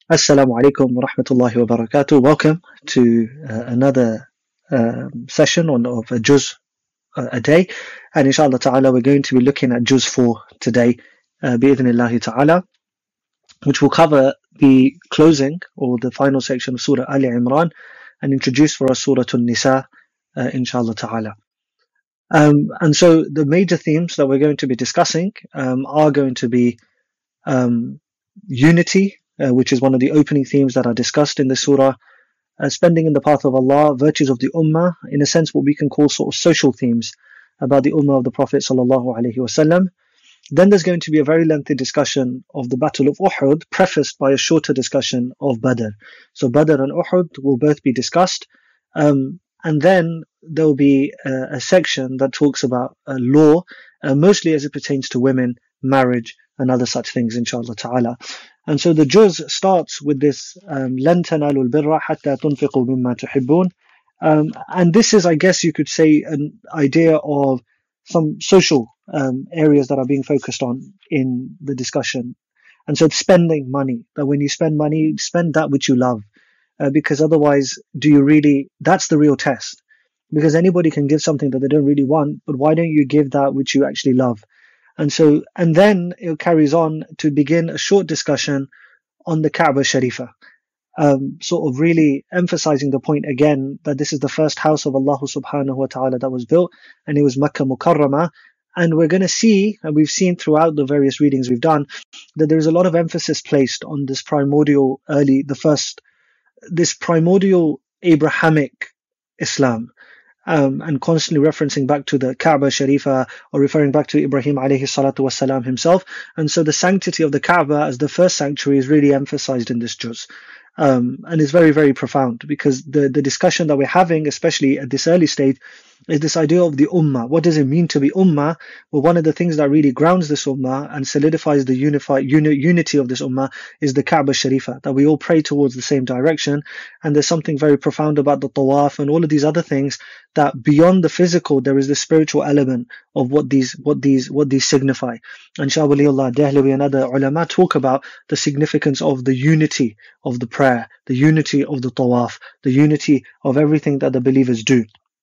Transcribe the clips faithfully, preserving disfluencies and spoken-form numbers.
Assalamu alaikum wa rahmatullahi wa barakatuh. Welcome to uh, another um, session on of a juz uh, a day. And inshallah ta'ala, we're going to be looking at juz four today, uh, bi'idhnillahi ta'ala, which will cover the closing or the final section of Surah Ali Imran and introduce for us Surah An-Nisa, uh, inshallah ta'ala. Um, and so the major themes that we're going to be discussing um, are going to be um, unity, uh, which is one of the opening themes that are discussed in the surah, uh, spending in the path of Allah, virtues of the ummah, in a sense what we can call sort of social themes about the ummah of the Prophet sallallahu alaihi wasallam. Then there's going to be a very lengthy discussion of the Battle of Uhud, prefaced by a shorter discussion of Badr. So Badr and Uhud will both be discussed. Um, and then there will be a, a section that talks about uh, law, uh, mostly as it pertains to women, marriage, and other such things, inshallah ta'ala. And so the juz starts with this um, لَن تَنَالُوا الْبِرَّ حَتَّى تُنْفِقُوا مِمَّا تُحِبُّونَ. Um, and this is, I guess you could say, an idea of some social um, areas that are being focused on in the discussion. And so it's spending money, that when you spend money, spend that which you love. Uh, because otherwise, do you really, that's the real test. Because anybody can give something that they don't really want, but why don't you give that which you actually love? And so, and then it carries on to begin a short discussion on the Kaaba Sharifa, um, sort of really emphasizing the point again that this is the first house of Allah subhanahu wa ta'ala that was built, and it was Makkah Mukarramah. And we're going to see, and we've seen throughout the various readings we've done, that there is a lot of emphasis placed on this primordial early, the first, this primordial Abrahamic Islam. Um, and constantly referencing back to the Kaaba Sharifa or referring back to Ibrahim alayhi salatu wasalam himself. And so the sanctity of the Kaaba as the first sanctuary is really emphasized in this juz. Um, and it's very, very profound because the, the discussion that we're having, especially at this early stage, is this idea of the ummah. What does it mean to be ummah? Well, one of the things that really grounds this ummah and solidifies the unified uni, unity of this ummah is the Kaaba Sharifa, that we all pray towards the same direction. And there's something very profound about the tawaf and all of these other things, that beyond the physical, there is the spiritual element of what these, what these, what these signify. And Shah Waliullah Dehlawi and other ulama talk about the significance of the unity of the prayer, the unity of the tawaf, the unity of everything that the believers do.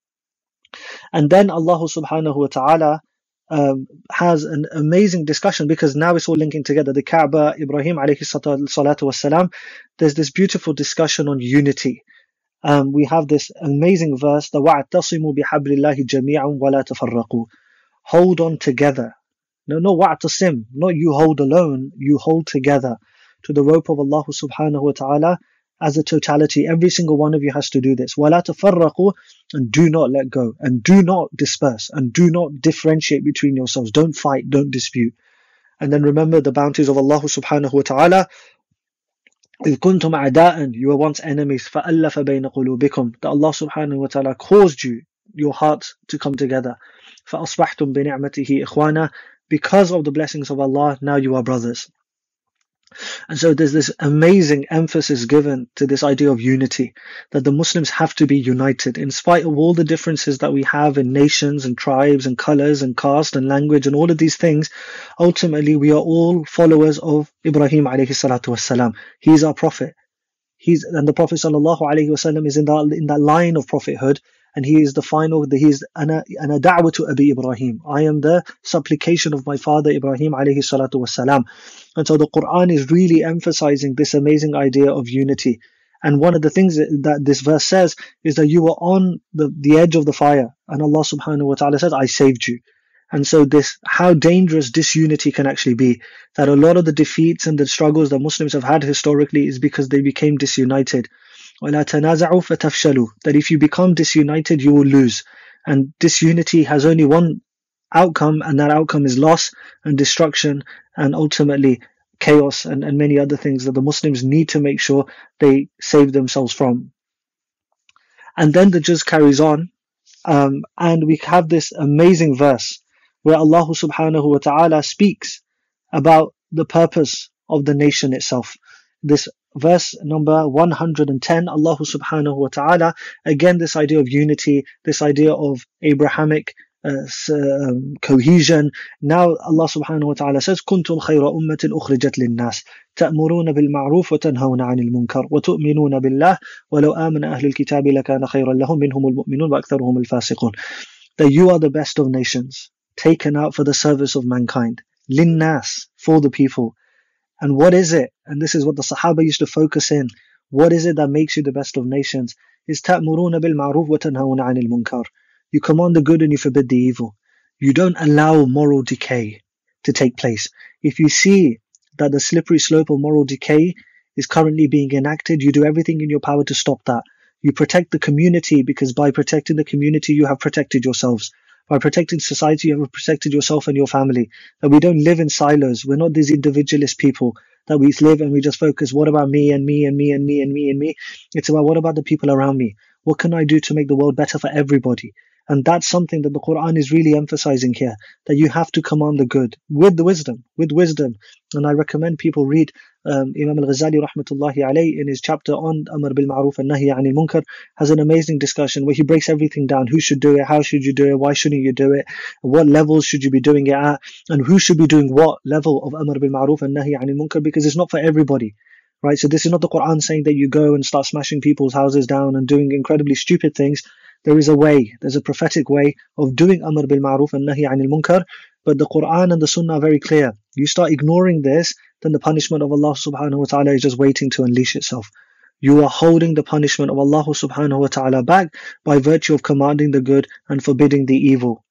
And then Allah subhanahu wa ta'ala um, has an amazing discussion, because now it's all linking together. The Kaaba, Ibrahim alayhi salatu wassalam, there's this beautiful discussion on unity. Um, we have this amazing verse, the وَاعْتَصِمُوا بِحَبْلِ اللَّهِ جَمِيعًا وَلَا تَفَرَّقُوا. Hold on together. No, no, wa'tasim, not you hold alone, you hold together to the rope of Allah subhanahu wa ta'ala as a totality. Every single one of you has to do this. وَلَا تَفَرَّقُوا, and do not let go, and do not disperse, and do not differentiate between yourselves. Don't fight, don't dispute. And then remember the bounties of Allah subhanahu wa ta'ala. إِذْ كُنْتُمْ أَعْدَاءً, you were once enemies, فَأَلَّفَ بَيْنَ قُلُوبِكُمْ, that Allah subhanahu wa ta'ala caused you, your hearts to come together. فَأَصْبَحْتُمْ بِنِعْمَتِهِ إِخْوَانًا, because of the blessings of Allah, now you are brothers. And so there's this amazing emphasis given to this idea of unity, that the Muslims have to be united in spite of all the differences that we have in nations and tribes and colors and caste and language and all of these things. Ultimately, we are all followers of Ibrahim alayhi salatu wassalam. He's our prophet. He's, and the Prophet sallallahu alayhi wasallam is in that, in that line of prophethood. And he is the final, he is ana, ana da'watu Abi Ibrahim. I am the supplication of my father Ibrahim alayhi salatu wassalam. And so the Quran is really emphasizing this amazing idea of unity. And one of the things that, that this verse says is that you were on the, the edge of the fire. And Allah subhanahu wa ta'ala says, I saved you. And so this, how dangerous disunity can actually be. That a lot of the defeats and the struggles that Muslims have had historically is because they became disunited. وَلَا تَنَازَعُوا فَتَفْشَلُوا, that if you become disunited, you will lose. And disunity has only one outcome, and that outcome is loss and destruction and ultimately chaos and, and many other things that the Muslims need to make sure they save themselves from. And then the juz carries on, um, and we have this amazing verse where Allah subhanahu wa ta'ala speaks about the purpose of the nation itself. This verse number one hundred ten, Allah subhanahu wa ta'ala, again this idea of unity, this idea of Abrahamic uh, um, cohesion. Now Allah subhanahu wa ta'ala says, كنتم خير أمة أخرجت للناس تأمرون بالمعروف وتنهون عن المنكر وتؤمنون بالله ولو آمن أهل الكتاب لكان خيرا لهم منهم المؤمنون وأكثرهم الفاسقون. That you are the best of nations, taken out for the service of mankind. Linnas, for the people. And what is it? And this is what the Sahaba used to focus in. What is it that makes you the best of nations? Is تأمرون بالمعروف وتنهون عن المنكر. You command the good and you forbid the evil. You don't allow moral decay to take place. If you see that the slippery slope of moral decay is currently being enacted, you do everything in your power to stop that. You protect the community, because by protecting the community, you have protected yourselves. By protecting society, you have protected yourself and your family. That we don't live in silos. We're not these individualist people that we live and we just focus, what about me and me and me and me and me and me? It's about, what about the people around me? What can I do to make the world better for everybody? And that's something that the Quran is really emphasizing here, that you have to command the good with the wisdom, with wisdom. And I recommend people read um, Imam al-Ghazali rahmatullahi alayhi in his chapter on Amr bil Ma'ruf and Nahi Anil Munkar, has an amazing discussion where he breaks everything down. Who should do it? How should you do it? Why shouldn't you do it? What levels should you be doing it at? And who should be doing what level of Amr bil Ma'ruf and Nahi Anil Munkar? Because it's not for everybody. Right? So this is not the Quran saying that you go and start smashing people's houses down and doing incredibly stupid things. There is a way, there's a prophetic way of doing Amr bil Ma'ruf and Nahi Anil Munkar, but the Quran and the Sunnah are very clear. You start ignoring this, then the punishment of Allah subhanahu wa ta'ala is just waiting to unleash itself. You are holding the punishment of Allah subhanahu wa ta'ala back by virtue of commanding the good and forbidding the evil.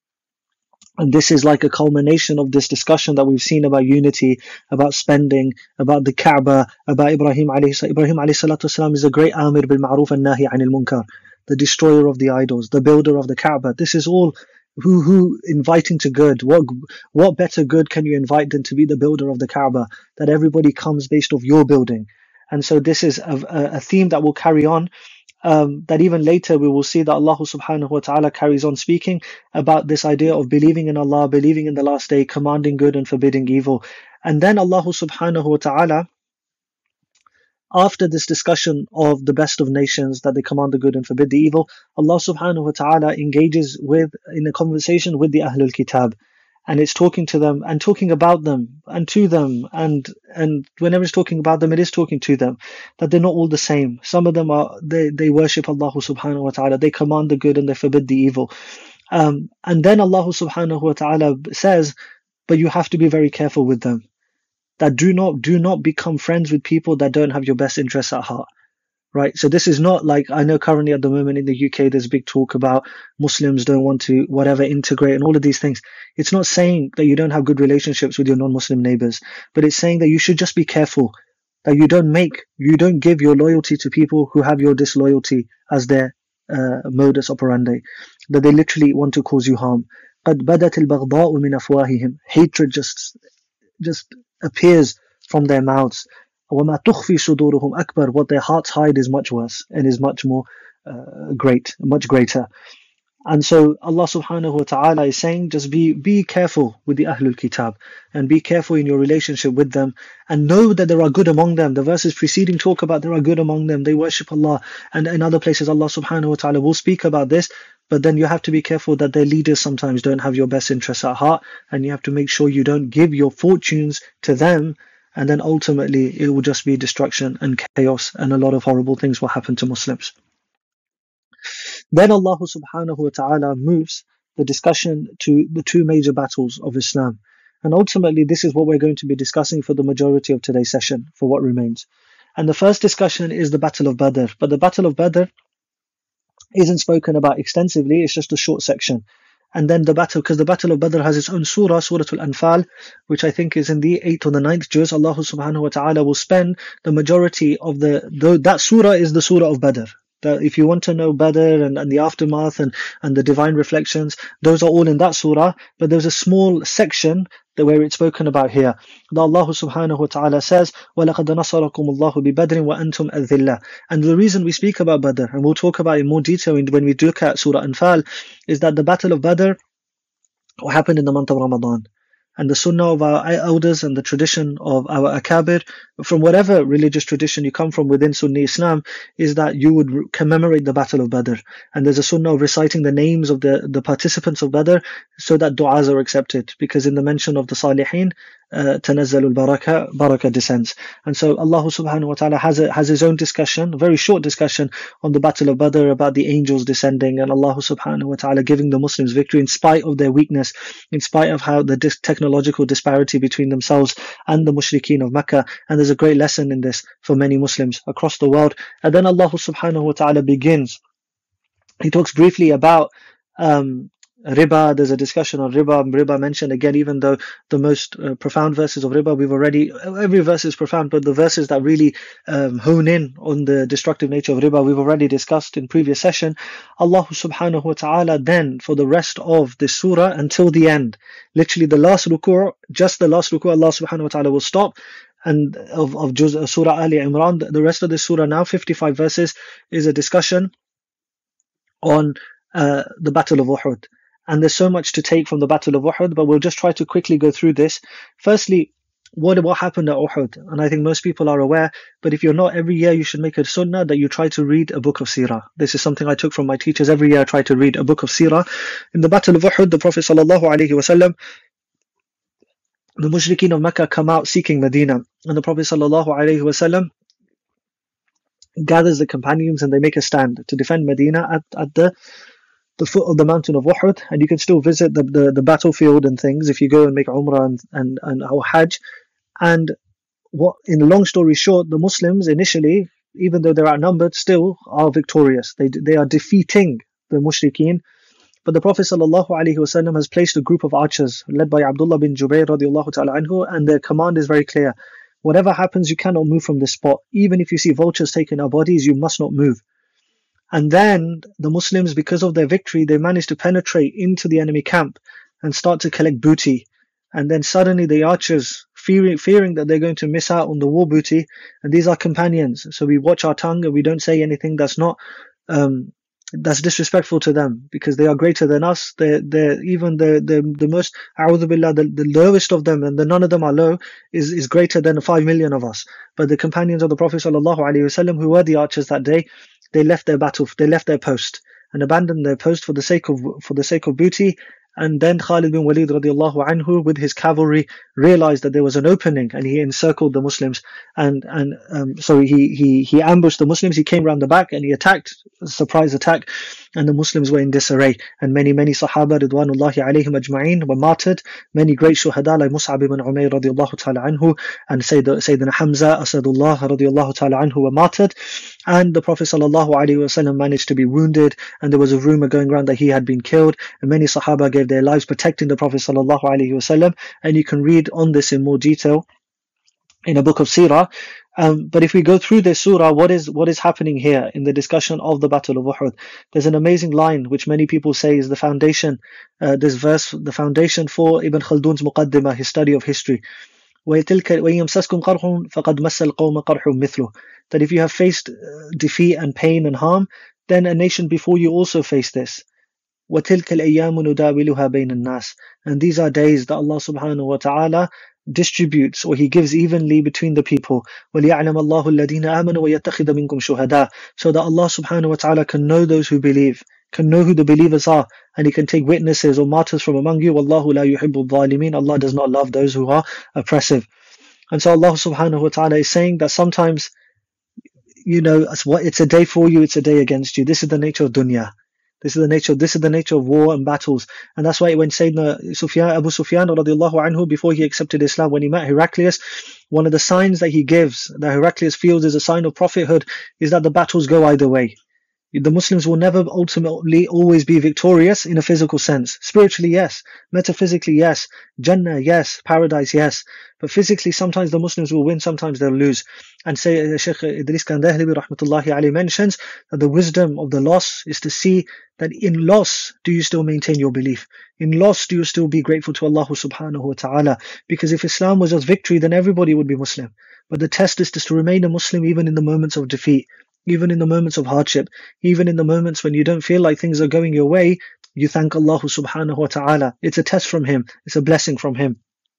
And this is like a culmination of this discussion that we've seen about unity, about spending, about the Kaaba, about Ibrahim alayhi Ibrahim alayhi salatu wasalam is a great Amir bil Ma'ruf and Nahi Anil Munkar, the destroyer of the idols, the builder of the Kaaba. This is all who who inviting to good. What what better good can you invite than to be the builder of the Kaaba? That everybody comes based off your building. And so this is a, a theme that will carry on. Um, that even later we will see that Allah subhanahu wa ta'ala carries on speaking about this idea of believing in Allah, believing in the last day, commanding good and forbidding evil. And then Allah subhanahu wa ta'ala, after this discussion of the best of nations, that they command the good and forbid the evil, Allah subhanahu wa ta'ala engages with in a conversation with the Ahlul Kitab. And it's talking to them and talking about them and to them. And and whenever it's talking about them, it is talking to them. That they're not all the same. Some of them are, they, they worship Allah subhanahu wa ta'ala. They command the good and they forbid the evil. Um, and then Allah subhanahu wa ta'ala says, but you have to be very careful with them. That do not do not become friends with people that don't have your best interests at heart, right? So this is not like, I know currently at the moment in the U K there's big talk about Muslims don't want to whatever integrate and all of these things. It's not saying that you don't have good relationships with your non-Muslim neighbors, but it's saying that you should just be careful that you don't make you don't give your loyalty to people who have your disloyalty as their uh, modus operandi, that they literally want to cause you harm. قَدْ بَدَتِ الْبَغْضَاءُ مِنْ أَفْوَاهِهِمْ. Hatred just just appears from their mouths. وَمَا تُخْفِي صُدُورُهُمْ أَكْبَرُ. What their hearts hide is much worse and is much more uh, great, much greater. And so Allah subhanahu wa ta'ala is saying, just be be careful with the Ahlul Kitab and be careful in your relationship with them, and know that there are good among them. The verses preceding talk about there are good among them, they worship Allah, and in other places Allah subhanahu wa ta'ala will speak about this. But then you have to be careful that their leaders sometimes don't have your best interests at heart, and you have to make sure you don't give your fortunes to them, and then ultimately it will just be destruction and chaos, and a lot of horrible things will happen to Muslims. Then Allah subhanahu wa ta'ala moves the discussion to the two major battles of Islam. And ultimately this is what we're going to be discussing for the majority of today's session, for what remains. And the first discussion is the Battle of Badr. But the Battle of Badr isn't spoken about extensively, it's just a short section. And then the battle, because the Battle of Badr has its own surah, Surah Al-Anfal, which I think is in the eighth or the ninth juz. Allah subhanahu wa ta'ala will spend the majority of the, the that surah is the surah of Badr. That if you want to know Badr and, and the aftermath and, and the divine reflections, those are all in that surah. But there's a small section that where it's spoken about here. That Allah subhanahu wa ta'ala says, وَلَقَدْ نَصَرَكُمُ اللَّهُ بِبَدْرٍ وَأَنْتُمْ أَذِلَّةٌ. And the reason we speak about Badr, and we'll talk about it in more detail when we look at Surah Anfal, is that the Battle of Badr happened in the month of Ramadan. and the sunnah of our elders and the tradition of our akabir, from whatever religious tradition you come from within Sunni Islam, is that you would commemorate the Battle of Badr. And there's a sunnah of reciting the names of the, the participants of Badr so that du'as are accepted. Because in the mention of the Salihin, uh, Tanazzalul Baraka, Baraka descends. And so Allah subhanahu wa ta'ala has, a, has his own discussion, a very short discussion on the Battle of Badr about the angels descending and Allah subhanahu wa ta'ala giving the Muslims victory in spite of their weakness, in spite of how the dis- technological disparity between themselves and the mushrikeen of Mecca. And there's a great lesson in this for many Muslims across the world. And then Allah subhanahu wa ta'ala begins. He talks briefly about um, riba. There's a discussion on riba. Riba mentioned again, even though the most uh, profound verses of riba, we've already, every verse is profound, but the verses that really um, hone in on the destructive nature of riba, we've already discussed in previous session. Allah subhanahu wa ta'ala then, for the rest of this surah until the end, literally the last ruku', just the last ruku', Allah subhanahu wa ta'ala will stop. And of, of Juz, uh, Surah Ali Imran, the rest of the surah now, fifty-five verses, is a discussion on uh, the Battle of Uhud. And there's so much to take from the Battle of Uhud, but we'll just try to quickly go through this. Firstly, what, what happened at Uhud? And I think most people are aware, but if you're not, every year you should make a sunnah that you try to read a book of seerah. This is something I took from my teachers. Every year I try to read a book of seerah. In the Battle of Uhud, the Prophet sallallahu alaihi wasallam, the mushrikeen of Mecca come out seeking Medina, and the Prophet sallallahu alaihi wasallam gathers the companions and they make a stand to defend Medina at, at the the foot of the mountain of Uhud. And you can still visit the, the, the battlefield and things if you go and make Umrah and, and, and or Hajj. And what, in a long story short, the Muslims initially, even though they're outnumbered, still are victorious. They they are defeating the mushrikeen. But the Prophet ﷺ has placed a group of archers led by Abdullah bin Jubayr radiallahu ta'ala anhu, and their command is very clear. Whatever happens, you cannot move from this spot. Even if you see vultures taking our bodies, you must not move. And then the Muslims, because of their victory, they managed to penetrate into the enemy camp and start to collect booty. And then suddenly the archers, fearing, fearing that they're going to miss out on the war booty, and these are companions, so we watch our tongue and we don't say anything that's not um, that's disrespectful to them, because they are greater than us. They're, they're even the, the, the most, a'udhu billah, the, the lowest of them, and the, none of them are low, is, is greater than five million of us. But the companions of the Prophet sallallahu alaihi wasallam, who were the archers that day, they left their battle, they left their post and abandoned their post for the sake of, for the sake of booty. And then Khalid bin Walid radiallahu anhu, with his cavalry, realized that there was an opening, and he encircled the Muslims. And and um, so he he he ambushed the Muslims. He came round the back and he attacked, a surprise attack, and the Muslims were in disarray. And many many Sahaba ridwanullahi alayhim ajma'in were martyred. Many great shuhada like Mus'ab ibn Umayr radiallahu ta'ala anhu and Sayyidina Hamza Asadullah radiallahu ta'ala anhu were martyred. And the Prophet sallallahu alaihi wasallam managed to be wounded, and there was a rumor going around that he had been killed, and many Sahaba gave their lives protecting the Prophet sallallahu alaihi wasallam. And you can read on this in more detail in a book of Sirah. Um, but if we go through this surah, what is what is happening here in the discussion of the Battle of Uhud? There's an amazing line which many people say is the foundation, uh, this verse, the foundation for Ibn Khaldun's Muqaddimah, his study of history. وَيَمْسَسْكُمْ قَرْحٌ فَقَدْ مَسَّ الْقَوْمَ قَرْحٌ مِثْلُهُ. That if you have faced uh, defeat and pain and harm, then a nation before you also faced this. وَتِلْكَ الْأَيَّامُ نُدَاوِلُهَا بَيْنَ النَّاسِ. And these are days that Allah subhanahu wa ta'ala distributes, or He gives evenly between the people. وَلِيَعْلَمَ اللَّهُ الَّذِينَ آمَنُوا وَيَتَّخِذَ مِنْكُمْ شُهَدَاءَ. So that Allah subhanahu wa ta'ala can know those who believe, can know who the believers are, and He can take witnesses or martyrs from among you. وَاللَّهُ لَا يُحِبُّ الظَّالِمِينَ. Allah does not love those who are oppressive. And so Allah subhanahu wa ta'ala is saying that sometimes, you know, it's a day for you, it's a day against you. This is the nature of dunya. This is the nature. This is the nature of war and battles, and that's why when Sayyidina Sufyan, Abu Sufyan radiallahu anhu, before he accepted Islam, when he met Heraclius, one of the signs that he gives, that Heraclius feels is a sign of prophethood, is that the battles go either way. The Muslims will never ultimately always be victorious in a physical sense. Spiritually, yes. Metaphysically, yes. Jannah, yes. Paradise, yes. But physically, sometimes the Muslims will win, sometimes they'll lose. And say, Shaykh Idris Kandahlibi rahmatullahi alayhi mentions that the wisdom of the loss is to see that in loss, do you still maintain your belief? In loss, do you still be grateful to Allah subhanahu wa ta'ala? Because if Islam was just victory, then everybody would be Muslim. But the test is just to remain a Muslim even in the moments of defeat, even in the moments of hardship, even in the moments when you don't feel like things are going your way. You thank Allah subhanahu wa ta'ala. It's a test from Him. It's a blessing from Him.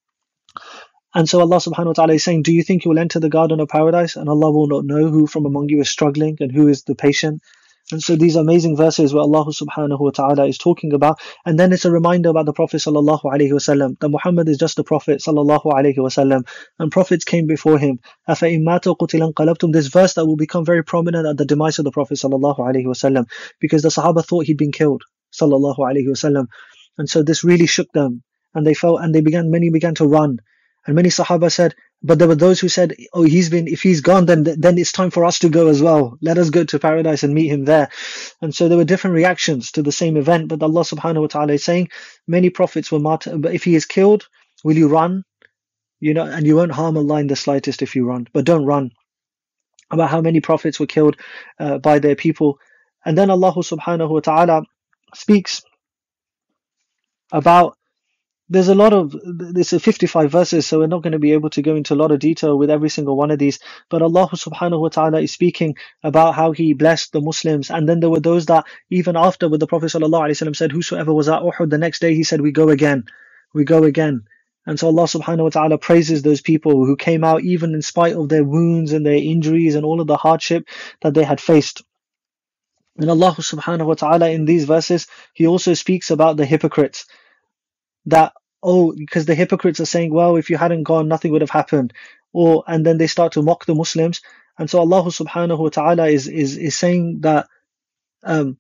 And so Allah subhanahu wa ta'ala is saying, do you think you will enter the garden of paradise and Allah will not know who from among you is struggling and who is the patient? And so these amazing verses where Allah subhanahu wa ta'ala is talking about, and then it's a reminder about the Prophet sallallahu alaihi wasallam, that Muhammad is just a Prophet sallallahu alaihi wasallam, and prophets came before him. أَفَإِن مَاتُوا قُتِلَ انقلبتم. This verse that will become very prominent at the demise of the Prophet sallallahu alaihi wasallam, because the Sahaba thought he'd been killed sallallahu alaihi wasallam, and so this really shook them, and they felt, and they began, many began to run. And many Sahaba said, but there were those who said, oh, he's been, if he's gone, then then it's time for us to go as well. Let us go to paradise and meet him there. And so there were different reactions to the same event. But Allah subhanahu wa ta'ala is saying, many prophets were martyred. But if he is killed, will you run? You know, and you won't harm Allah in the slightest if you run. But don't run. About how many prophets were killed uh, by their people. And then Allah subhanahu wa ta'ala speaks about, there's a lot of, there's fifty-five verses, so we're not going to be able to go into a lot of detail with every single one of these. But Allah subhanahu wa ta'ala is speaking about how He blessed the Muslims. And then there were those that even after, when the Prophet sallallahu alaihi wasallam said, whosoever was at Uhud, the next day he said, we go again, we go again. And so Allah subhanahu wa ta'ala praises those people who came out even in spite of their wounds and their injuries and all of the hardship that they had faced. And Allah subhanahu wa ta'ala in these verses, He also speaks about the hypocrites. That, oh, because the hypocrites are saying, well, if you hadn't gone, nothing would have happened. Or, and then they start to mock the Muslims. And so Allah subhanahu wa ta'ala is, is, is saying that, um,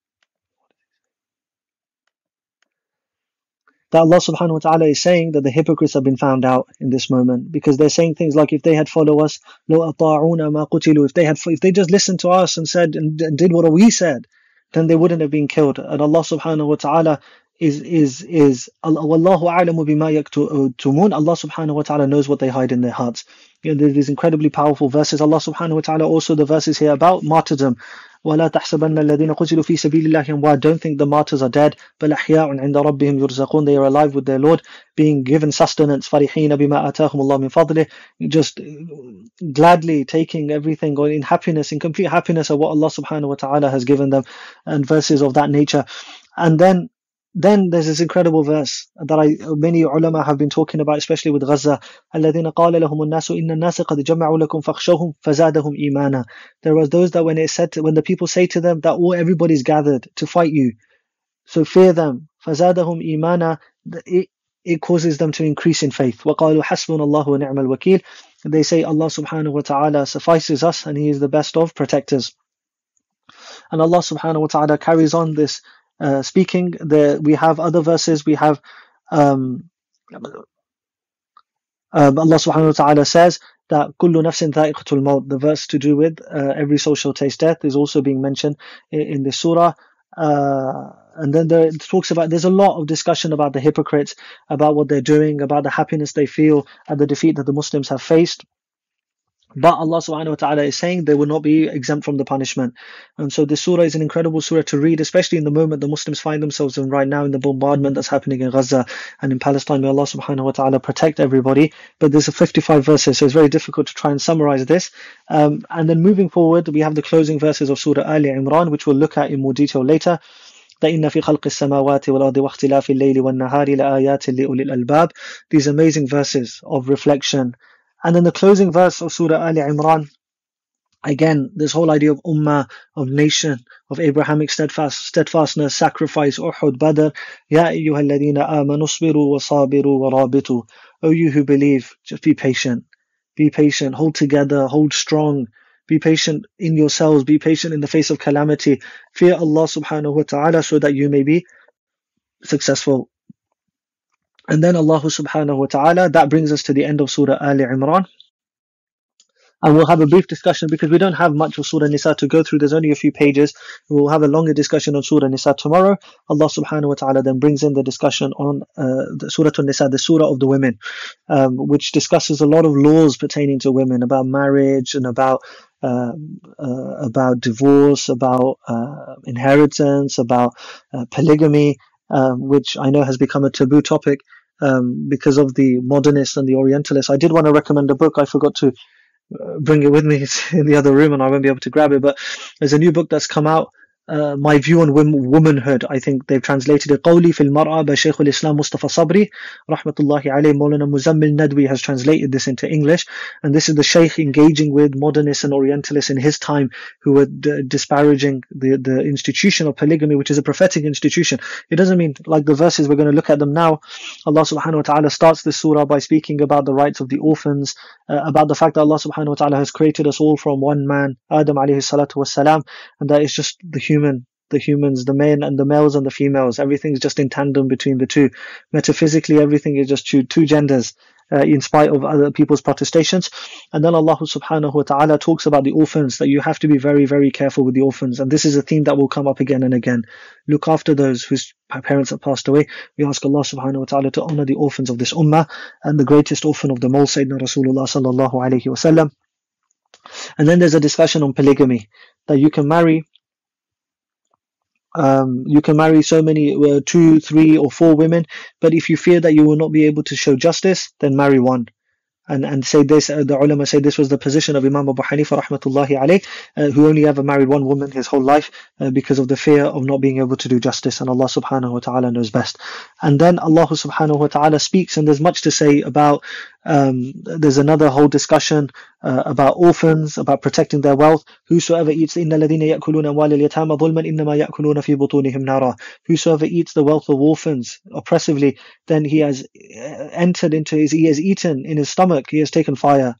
that Allah subhanahu wa ta'ala is saying that the hypocrites have been found out in this moment, because they're saying things like, if they had followed us, لو أطاعونا ما قتلوا, if they had, if they just listened to us and said, and, and did what we said, then they wouldn't have been killed. And Allah subhanahu wa ta'ala is is is Wallahu a'lamu bima yaktumun. Allah subhanahu wa ta'ala knows what they hide in their hearts. You know, these incredibly powerful verses. Allah subhanahu wa ta'ala also the verses here about martyrdom. وَلَا تَحْسَبَنَّ الَّذِينَ قُتِلُوا فِي سَبِيلِ اللَّهِ أَمْوَاتٌ. Don't think the martyrs are dead. بَلْ أَحْيَاءٌ عِنْدَ رَبِّهِمْ يُرْزَقُونَ. They are alive with their Lord, being given sustenance. فَرِحِينَ بِمَا آتَاهُمُ اللَّهُ مِنْ فَضْلِهِ. Just gladly taking everything, or in happiness, in complete happiness of what Allah subhanahu wa ta'ala has given them, and verses of that nature. And then Then there's this incredible verse that I, many ulama have been talking about, especially with Gaza. الَّذِينَ قَالَ لَهُمُ النَّاسُ إِنَّ النَّاسَ قَدْ جَمَعُوا لَكُمْ فَاخْشَوْهُمْ فَزَادَهُمْ إِيمَانًا. There was those that when it said to, when the people say to them that all everybody's gathered to fight you, so fear them. فَزَادَهُمْ إِيمَانًا. It, it causes them to increase in faith. وَقَالُوا حَسْبُنَا اللَّهُ وَنِعْمَ الْوَكِيلُ. They say Allah subhanahu wa ta'ala suffices us and He is the best of protectors. And Allah subhanahu wa ta'ala carries on this Uh, speaking. There we have other verses. We have um, uh, Allah subhanahu wa ta'ala says that كُلُّ نَفْسٍ ذَائِقَةُ الْمَوْتِ. The verse to do with uh, every soul shall taste death is also being mentioned in, in this surah. Uh, and then there, it talks about, there's a lot of discussion about the hypocrites, about what they're doing, about the happiness they feel at the defeat that the Muslims have faced. But Allah subhanahu wa ta'ala is saying they will not be exempt from the punishment. And so this surah is an incredible surah to read, especially in the moment the Muslims find themselves in right now, in the bombardment that's happening in Gaza and in Palestine. May Allah subhanahu wa ta'ala protect everybody. But there's a fifty-five verses, so it's very difficult to try and summarize this. Um, and then moving forward, we have the closing verses of Surah Ali Imran, which we'll look at in more detail later. إِنَّ فِي خَلْقِ السَّمَاوَاتِ وَالْأَرْضِ وَاخْتِلَافِ اللَّيْلِ وَالنَّهَارِ لَآيَاتٍ لِأُولِي الْأَلْبَابِ. These amazing verses of reflection. And then the closing verse of Surah Ali Imran, again, this whole idea of ummah, of nation, of Abrahamic steadfast, steadfastness, sacrifice, Uhud, Badr. Ya ayyuha alladhina amanu asbiru wa sabiru wa rabitu. O you who believe, just be patient. Be patient, hold together, hold strong. Be patient in yourselves, be patient in the face of calamity. Fear Allah subhanahu wa ta'ala so that you may be successful. And then Allah subhanahu wa ta'ala, that brings us to the end of Surah Ali Imran. And we'll have a brief discussion because we don't have much of Surah Nisa to go through. There's only a few pages. We'll have a longer discussion on Surah Nisa tomorrow. Allah subhanahu wa ta'ala then brings in the discussion on uh, the Surah Nisa, the Surah of the women, um, which discusses a lot of laws pertaining to women, about marriage and about uh, uh, about divorce, about uh, inheritance, about uh, polygamy, um, which I know has become a taboo topic um, because of the modernists and the orientalists. I did want to recommend a book. I forgot to bring it with me. It's in the other room and I won't be able to grab it, but there's a new book that's come out uh, my view on womanhood. I think they've translated it. Qawli fil mar'a by Shaykh al-Islam Mustafa Sabri, rahmatullahi alayhi. Maulana Muzammil Nadwi has translated this into English. And this is the Shaykh engaging with modernists and Orientalists in his time who were d- disparaging the, the institution of polygamy, which is a prophetic institution. It doesn't mean like the verses, we're going to look at them now. Allah subhanahu wa ta'ala starts this surah by speaking about the rights of the orphans, uh, about the fact that Allah subhanahu wa ta'ala has created us all from one man, Adam alayhi salatu wassalam, and that is just the human, the humans, the men and the males and the females. Everything's just in tandem between the two. Metaphysically, everything is just two, two genders. Uh, in spite of other people's protestations. And then Allah subhanahu wa ta'ala talks about the orphans, that you have to be very, very careful with the orphans. And this is a theme that will come up again and again. Look after those whose parents have passed away. We ask Allah subhanahu wa ta'ala to honor the orphans of this ummah, and the greatest orphan of them all, Sayyidina Rasulullah sallallahu alayhi wa sallam. And then there's a discussion on polygamy, that you can marry Um, you can marry so many, uh, two, three, or four women, but if you fear that you will not be able to show justice, then marry one. And and say this, uh, the ulama say this was the position of Imam Abu Hanifa rahmatullahi alayh, uh, who only ever married one woman his whole life uh, because of the fear of not being able to do justice, and Allah subhanahu wa ta'ala knows best. And then Allah subhanahu wa ta'ala speaks, and there's much to say about, um, there's another whole discussion uh, about orphans, about protecting their wealth. Whosoever eats, إِنَّ الَّذِينَ يَأْكُلُونَ أَمْوَالَ الْيَتَامَى ظُلْمًا إِنَّمَا يَأْكُلُونَ فِي بُطُونِهِمْ نَارًا. Whosoever eats the wealth of orphans oppressively, then he has entered into his, he has eaten in his stomach, he has taken fire,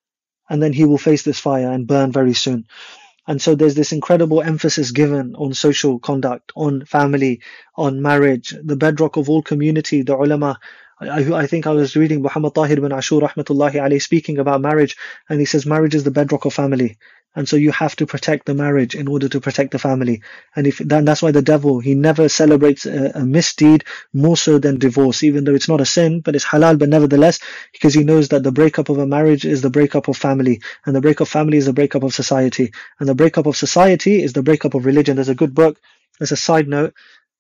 and then he will face this fire and burn very soon. And so there's this incredible emphasis given on social conduct, on family, on marriage, the bedrock of all community. The ulama, I, I think I was reading Muhammad Tahir bin Ashur rahmatullahi alayhi speaking about marriage, and he says marriage is the bedrock of family. And so you have to protect the marriage in order to protect the family. And if then that's why the devil, he never celebrates a, a misdeed more so than divorce, even though it's not a sin, but it's halal, but nevertheless, because he knows that the breakup of a marriage is the breakup of family, and the breakup of family is the breakup of society, and the breakup of society is the breakup of religion. There's a good book, as a side note,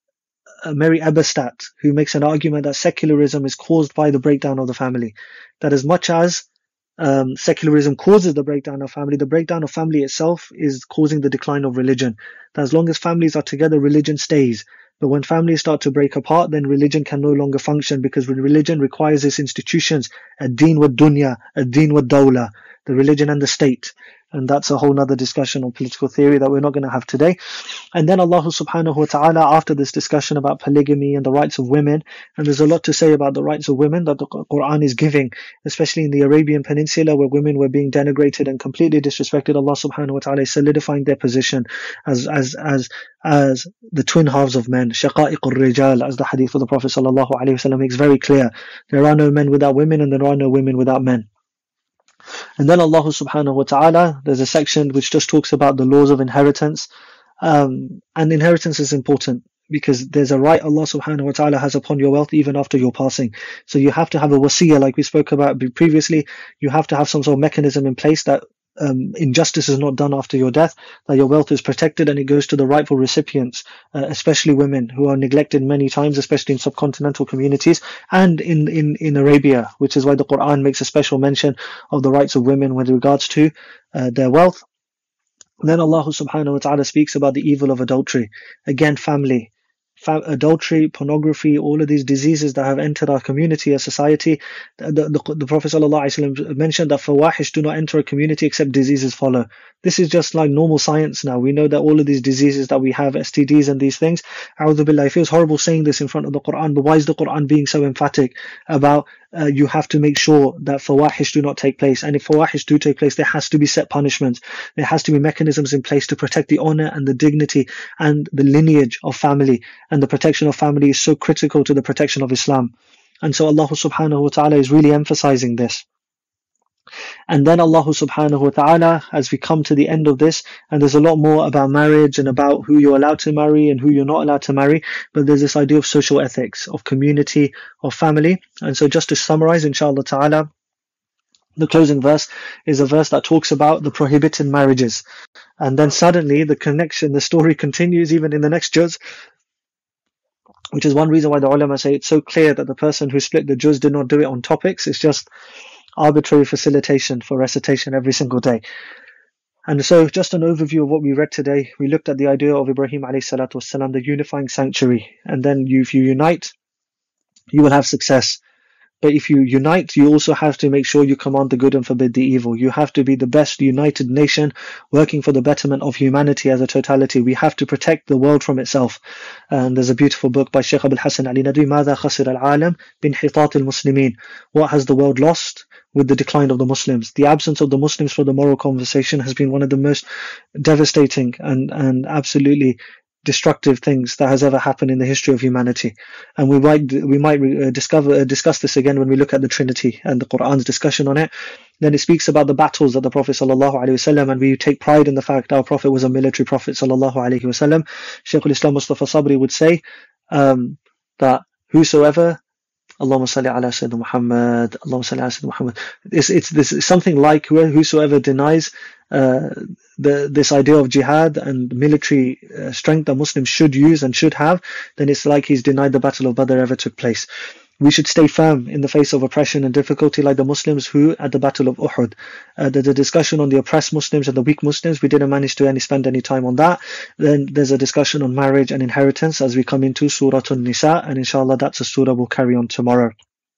uh, Mary Eberstadt, who makes an argument that secularism is caused by the breakdown of the family. That as much as Um, secularism causes the breakdown of family, the breakdown of family itself is causing the decline of religion. That as long as families are together, religion stays. But when families start to break apart, then religion can no longer function, because religion requires its institutions, ad-din wa dunya, ad-din wa dawla, the religion and the state. And that's a whole nother discussion on political theory that we're not going to have today. And then Allah subhanahu wa ta'ala, after this discussion about polygamy and the rights of women, and there's a lot to say about the rights of women that the Quran is giving, especially in the Arabian Peninsula where women were being denigrated and completely disrespected. Allah subhanahu wa ta'ala is solidifying their position as as as as the twin halves of men, shaqa'iq al-rijal, as the hadith of the Prophet sallallahu alaihi wasallam makes very clear. There are no men without women, and there are no women without men. And then Allah subhanahu wa ta'ala, there's a section which just talks about the laws of inheritance. Um, and inheritance is important because there's a right Allah subhanahu wa ta'ala has upon your wealth even after your passing. So you have to have a wasiyah, like we spoke about previously. You have to have some sort of mechanism in place that um, injustice is not done after your death, that your wealth is protected and it goes to the rightful recipients, uh, especially women who are neglected many times, especially in subcontinental communities and in, in, in Arabia, which is why the Quran makes a special mention of the rights of women with regards to uh, their wealth. And then Allah subhanahu wa ta'ala speaks about the evil of adultery. Again, family. Fa- adultery, pornography, all of these diseases that have entered our community, our society. The, the, the Prophet ﷺ mentioned that fawahish do not enter a community except diseases follow. This is just like normal science now. We know that all of these diseases that we have, S T Ds and these things, A'udhu Billah, it feels horrible saying this in front of the Quran, but why is the Quran being so emphatic about uh, you have to make sure that fawahish do not take place? And if fawahish do take place, there has to be set punishments. There has to be mechanisms in place to protect the honor and the dignity and the lineage of family. And the protection of family is so critical to the protection of Islam. And so Allah subhanahu wa ta'ala is really emphasizing this. And then Allah subhanahu wa ta'ala, as we come to the end of this, and there's a lot more about marriage and about who you're allowed to marry and who you're not allowed to marry, but there's this idea of social ethics, of community, of family. And so just to summarize, inshallah ta'ala, the closing verse is a verse that talks about the prohibited marriages. And then suddenly the connection, the story continues even in the next juz, which is one reason why the ulama say it's so clear that the person who split the juz did not do it on topics. It's just arbitrary facilitation for recitation every single day. And so just an overview of what we read today. We looked at the idea of Ibrahim alayhi salatu wasalam, the unifying sanctuary. And then you, if you unite, you will have success. But if you unite, you also have to make sure you command the good and forbid the evil. You have to be the best united nation working for the betterment of humanity as a totality. We have to protect the world from itself. And there's a beautiful book by Sheikh Abul Hassan Ali Nadwi, ماذا خسر العالم بانحطاط المسلمين? What has the world lost with the decline of the Muslims? The absence of the Muslims for the moral conversation has been one of the most devastating and, and absolutely destructive things that has ever happened in the history of humanity. And we might we might uh, discover uh, discuss this again when we look at the Trinity and the Quran's discussion on it. Then it speaks about the battles that the Prophet sallallahu alaihi wasallam, and we take pride in the fact our Prophet was a military prophet sallallahu alaihi wasallam. Shaykh al-Islam Mustafa Sabri would say um, that whosoever Allahumma salli ala Sayyidina Muhammad, Allahumma salli ala Sayyidina Muhammad. It's, it's, this is something like whosoever denies uh, the this idea of jihad and military uh, strength that Muslims should use and should have, then it's like he's denied the Battle of Badr ever took place. We should stay firm in the face of oppression and difficulty like the Muslims who at the Battle of Uhud. Uh, the, the discussion on the oppressed Muslims and the weak Muslims, we didn't manage to any spend any time on that. Then there's a discussion on marriage and inheritance as we come into Surah An-Nisa, and inshallah that's a surah we'll carry on tomorrow.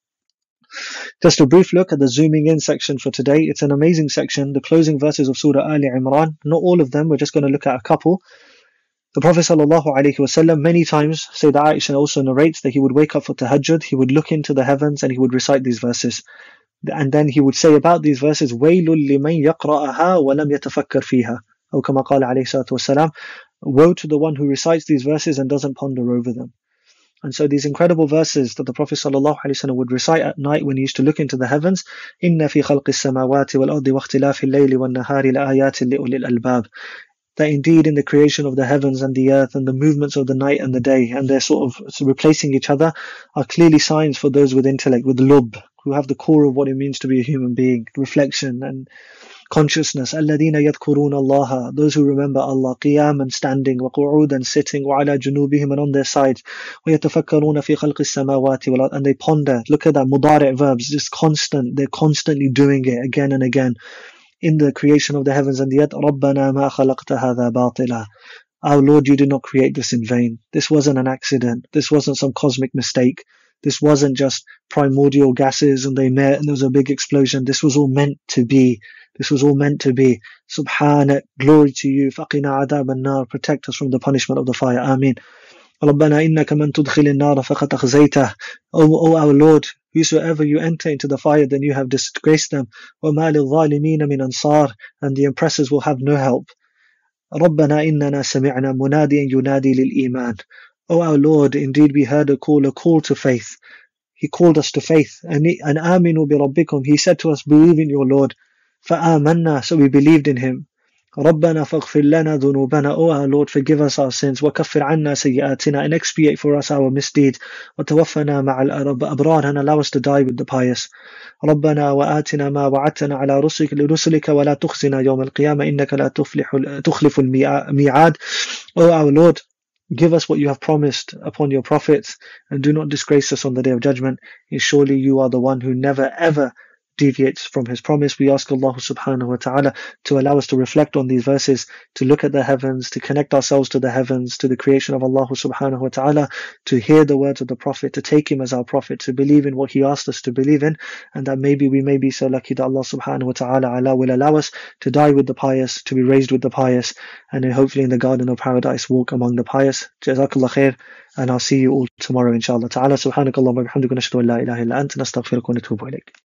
Just a brief look at the zooming in section for today. It's an amazing section, the closing verses of Surah Ali Imran. Not all of them, we're just going to look at a couple. The Prophet sallallahu alaihi wasallam many times, Sayyidah Aisha also narrates that he would wake up for tahajjud, he would look into the heavens and he would recite these verses. And then he would say about these verses, وَيْلٌ لِمَنْ يَقْرَأَهَا وَلَمْ يَتَفَكَّرْ فِيهَا. أو كما قال عليه الصلاة والسلام, woe to the one who recites these verses and doesn't ponder over them. And so these incredible verses that the Prophet sallallahu alaihi wasallam would recite at night when he used to look into the heavens, إِنَّ فِي خَلْقِ السَّمَاوَاتِ وَالْأَرْضِ وَاخْتِلَافِ اللَّيْلِ وَالنَّهَارِ لَآيَاتٍ لِأُولِي الْأَلْبَابِ. That indeed in the creation of the heavens and the earth and the movements of the night and the day and they're sort of replacing each other are clearly signs for those with intellect, with lub, who have the core of what it means to be a human being, reflection and consciousness. الَّذِينَ يَذْكُرُونَ اللَّهَ, those who remember Allah, قِيَامًا, standing, وَقُعُودًا, sitting, وَعَلَى جُنُوبِهِمْ, and on their sides, وَيَتَفَكَّرُونَ فِي خَلْقِ السَّمَاوَاتِ وَالْأَرْضِ, and they ponder. Look at that, mudari' verbs, just constant, they're constantly doing it again and again. In the creation of the heavens and the earth, رَبَّنَا مَا خَلَقْتَ هَذَا بَاطِلًا. Our Lord, you did not create this in vain. This wasn't an accident. This wasn't some cosmic mistake. This wasn't just primordial gases and they met and there was a big explosion. This was all meant to be. This was all meant to be. Subhanak, glory to you. فَقِنَا عَذَابَ النَّارِ, protect us from the punishment of the fire. Ameen. رَبَّنَا إِنَّكَ مَن تُدْخِلِ النَّارَ فَقَدْ أَخْزَيْتَهُ. O, O our Lord, whosoever you enter into the fire, then you have disgraced them. وَمَا لِلظَّالِمِينَ مِنْ أَنصَارٍ, and the oppressors will have no help. رَبَّنَا إِنَّنَا سَمِعْنَا مُنَادِيًا يُنَادِي لِلْإِيمَانِ. O our Lord, indeed we heard a call, a call to faith. He called us to faith. And آمِنُوا بِرَبِّكُمْ, he said to us, believe in your Lord. فَآمَنَّا, so we believed in him. رَبَّنَا فَاغْفِرْ لَنَا ذُنُوبَنَا, O our Lord, forgive us our sins. وَكَفِّرْ عَنَّا سَيِّئَاتِنَا, and expiate for us our misdeeds. وَتَوَفَّنَا مَعَ الْأَبْرَارِ, and allow us to die with the pious. رَبَّنَا وَآتِنَا مَا وَعَدتَّنَا عَلَى رُسُلِكَ وَلَا تُخْزِنَا يَوْمَ الْقِيَامَةِ إِنَّكَ لَا تُخْلِفُ الْمِيعَادِ. O our Lord, give us what you have promised upon your prophets, and do not disgrace us on the day of judgment. Surely you are the one who never ever deviates from his promise. We ask Allah subhanahu wa ta'ala to allow us to reflect on these verses, to look at the heavens, to connect ourselves to the heavens, to the creation of Allah subhanahu wa ta'ala, to hear the words of the Prophet, to take him as our Prophet, to believe in what he asked us to believe in, and that maybe we may be so lucky that Allah subhanahu wa ta'ala Allah will allow us to die with the pious, to be raised with the pious, and then hopefully in the garden of paradise walk among the pious. Jazakallah khair, and I'll see you all tomorrow inshallah ta'ala. Subhanakallahumma wa bihamdika, nashhadu an la ilaha illa anta, nastaghfiruka wa natubu ilayk.